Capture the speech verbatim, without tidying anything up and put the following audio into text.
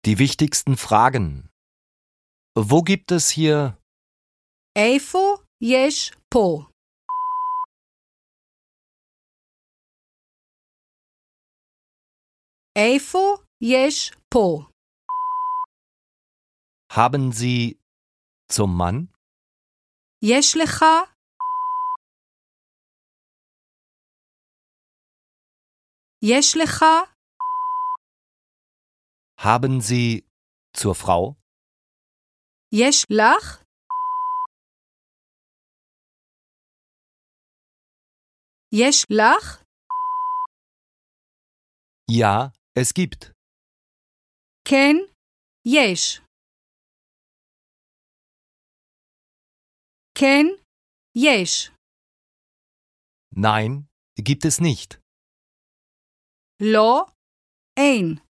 Die wichtigsten Fragen. Wo gibt es hier איפה יש פה? איפה יש פה? Haben Sie zum Mann? יש לך? יש לך? Haben Sie zur Frau? יש לך? יש לך? Ja, es gibt. כן, יש. כן, יש. Nein, gibt es nicht. לא, אין.